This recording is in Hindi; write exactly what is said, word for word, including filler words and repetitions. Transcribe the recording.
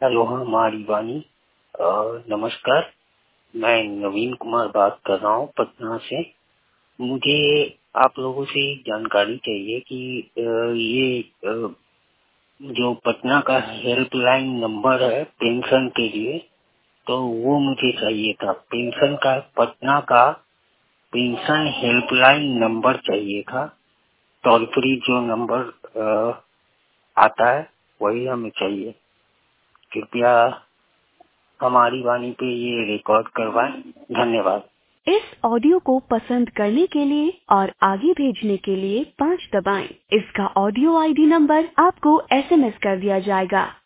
हेलो, हमारी वाणी। अ, नमस्कार। मैं नवीन कुमार बात कर रहा हूँ पटना से। मुझे आप लोगों से जानकारी चाहिए कि अ, ये अ, जो पटना का हेल्पलाइन नंबर है पेंशन के लिए, तो वो मुझे चाहिए था। पेंशन का पटना का पेंशन हेल्पलाइन नंबर चाहिए था। टोल फ्री जो नंबर अ, आता है वही हमें चाहिए। कृपया हमारी वाणी पे ये रिकॉर्ड करवाएं। धन्यवाद। इस ऑडियो को पसंद करने के लिए और आगे भेजने के लिए पाँच दबाएं। इसका ऑडियो आईडी नंबर आपको एसएमएस कर दिया जाएगा।